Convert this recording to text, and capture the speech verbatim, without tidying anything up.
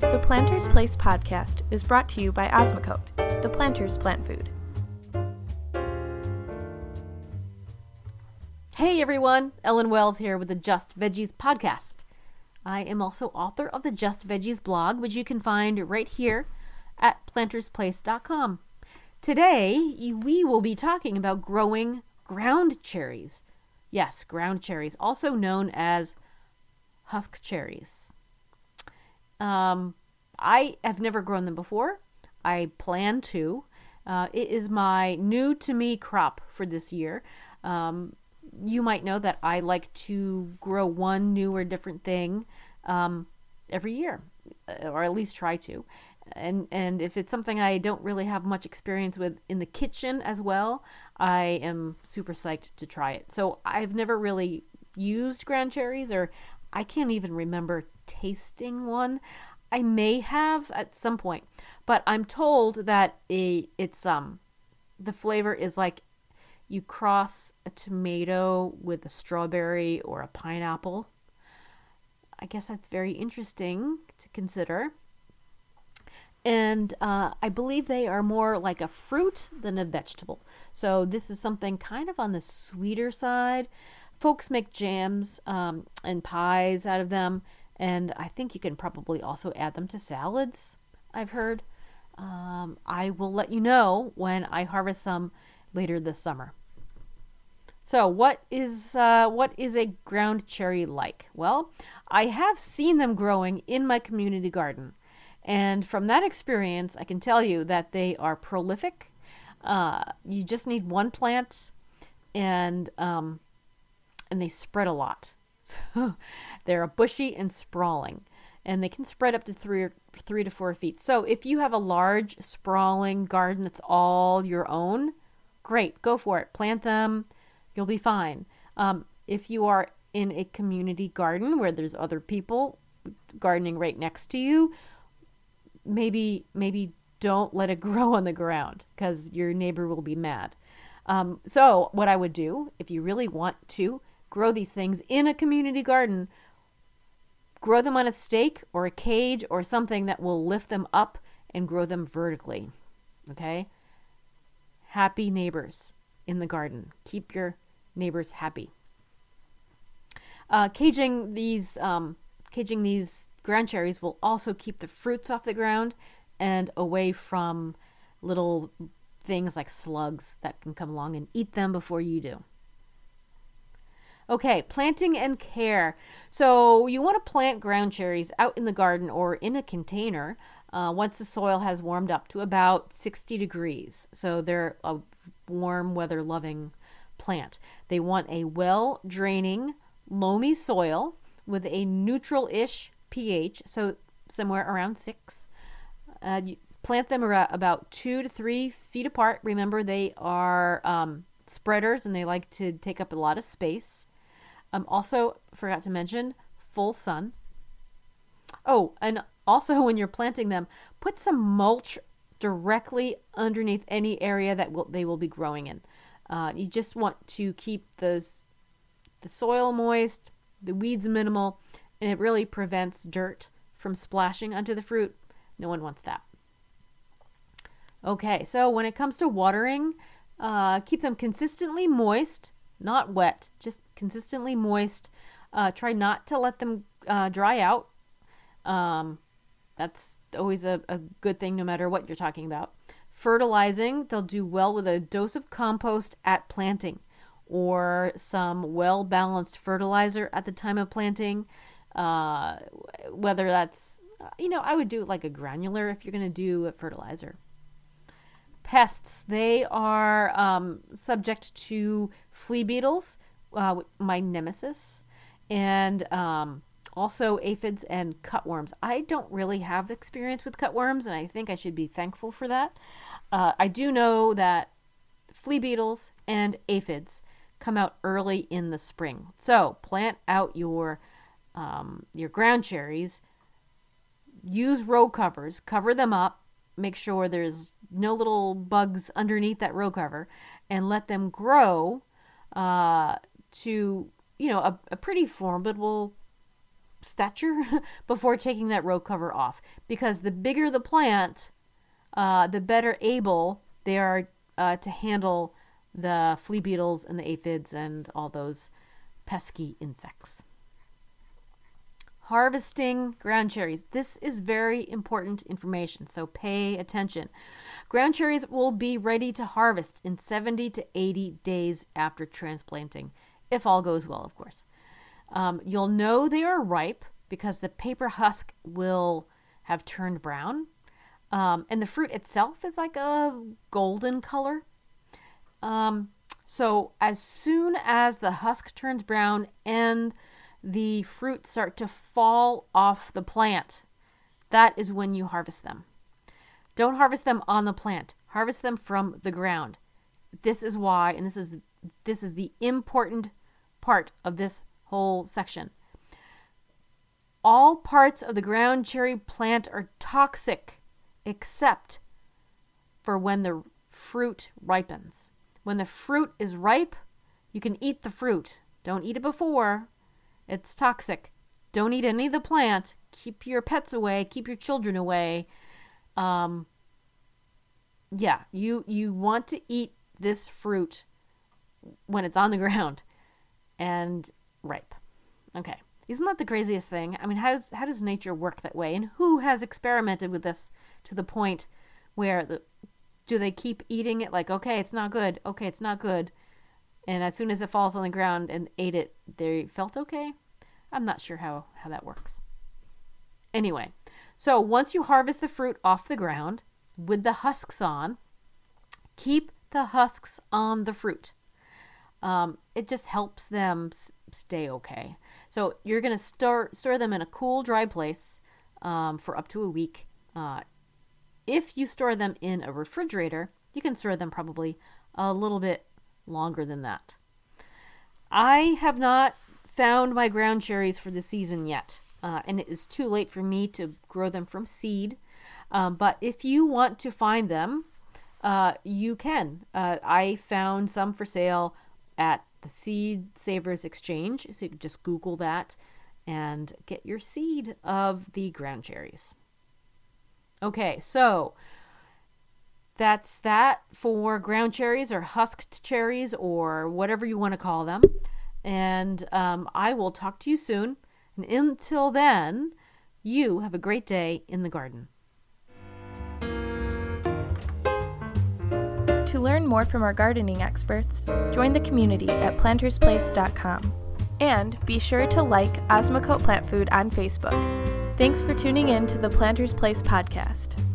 The Planter's Place podcast is brought to you by Osmocote, the Planter's Plant Food. Hey everyone, Ellen Wells here with the Just Veggies podcast. I am also author of the Just Veggies blog, which you can find right here at planters place dot com. Today, we will be talking about growing ground cherries. Yes, ground cherries, also known as husk cherries. Um, I have never grown them before. I plan to. Uh, it is my new to me crop for this year. Um, you might know that I like to grow one new or different thing um, every year, or at least try to. And and if it's something I don't really have much experience with in the kitchen as well, I am super psyched to try it. So I've never really used ground cherries, or I can't even remember tasting one. I may have at some point, but I'm told that a it's um the flavor is like you cross a tomato with a strawberry or a pineapple. I guess that's very interesting to consider. And uh, I believe they are more like a fruit than a vegetable. So this is something kind of on the sweeter side. Folks make jams um, and pies out of them. And I think you can probably also add them to salads, I've heard. Um, I will let you know when I harvest some later this summer. So what is uh, what is a ground cherry like? Well, I have seen them growing in my community garden. And from that experience, I can tell you that they are prolific. Uh, you just need one plant, and um, and they spread a lot. So they're bushy and sprawling, and they can spread up to three or three to four feet. So if you have a large sprawling garden that's all your own, great, go for it. Plant them. You'll be fine. Um, if you are in a community garden where there's other people gardening right next to you, maybe maybe don't let it grow on the ground because your neighbor will be mad. Um, so what I would do, if you really want to grow these things in a community garden, grow them on a stake or a cage or something that will lift them up and grow them vertically. Okay? Happy neighbors in the garden. Keep your neighbors happy. Uh, caging these um, caging these ground cherries will also keep the fruits off the ground and away from little things like slugs that can come along and eat them before you do. Okay, planting and care. So you want to plant ground cherries out in the garden or in a container uh, once the soil has warmed up to about sixty degrees. So they're a warm, weather-loving plant. They want a well-draining, loamy soil with a neutral-ish pH, so somewhere around six. Uh, you plant them around about two to three feet apart. Remember, they are um, spreaders and they like to take up a lot of space. Um, also, forgot to mention, full sun. Oh, and also when you're planting them, put some mulch directly underneath any area that will, they will be growing in. Uh, you just want to keep the, the soil moist, the weeds minimal, and it really prevents dirt from splashing onto the fruit. No one wants that. Okay, so when it comes to watering, uh, keep them consistently moist, not wet, just consistently moist. Uh, try not to let them uh, dry out. Um, that's always a, a good thing no matter what you're talking about. Fertilizing, they'll do well with a dose of compost at planting or some well-balanced fertilizer at the time of planting. Uh, whether that's, you know, I would do like a granular if you're going to do a fertilizer. Pests, they are um, subject to flea beetles, uh, my nemesis, and um, also aphids and cutworms. I don't really have experience with cutworms, and I think I should be thankful for that. Uh, I do know that flea beetles and aphids come out early in the spring. So plant out your um, your ground cherries. Use row covers. Cover them up. Make sure there's no little bugs underneath that row cover, and let them grow uh, to, you know, a, a pretty formidable stature before taking that row cover off, because the bigger the plant, uh, the better able they are uh, to handle the flea beetles and the aphids and all those pesky insects. Harvesting ground cherries. This is very important information, so pay attention. Ground cherries will be ready to harvest in seventy to eighty days after transplanting, if all goes well, of course. Um, you'll know they are ripe because the paper husk will have turned brown, um, and the fruit itself is like a golden color. Um, so as soon as the husk turns brown and the fruit start to fall off the plant, that is when you harvest them. Don't harvest them on the plant. Harvest them from the ground. This is why, and this is this is the important part of this whole section. All parts of the ground cherry plant are toxic except for when the fruit ripens. When the fruit is ripe, you can eat the fruit. Don't eat it before. It's toxic. Don't eat any of the plant. Keep your pets away. Keep your children away. Um, yeah, you, you want to eat this fruit when it's on the ground and ripe. Okay. Isn't that the craziest thing? I mean, how does, how does nature work that way? And who has experimented with this to the point where the, do they keep eating it like, okay, it's not good. Okay, it's not good. And as soon as it falls on the ground and ate it, they felt okay? I'm not sure how, how that works. Anyway, so once you harvest the fruit off the ground with the husks on, keep the husks on the fruit. Um, it just helps them s- stay okay. So you're going to store, store them in a cool, dry place um, for up to a week. Uh, if you store them in a refrigerator, you can store them probably a little bit longer than that. I have not found my ground cherries for the season yet, uh, and it is too late for me to grow them from seed. Um, but if you want to find them, uh, you can. Uh, I found some for sale at the Seed Savers Exchange, so you can just Google that and get your seed of the ground cherries. Okay, so that's that for ground cherries or husked cherries or whatever you want to call them. And um, I will talk to you soon. And until then, you have a great day in the garden. To learn more from our gardening experts, join the community at planters place dot com. And be sure to like Osmocote Plant Food on Facebook. Thanks for tuning in to the Planters Place podcast.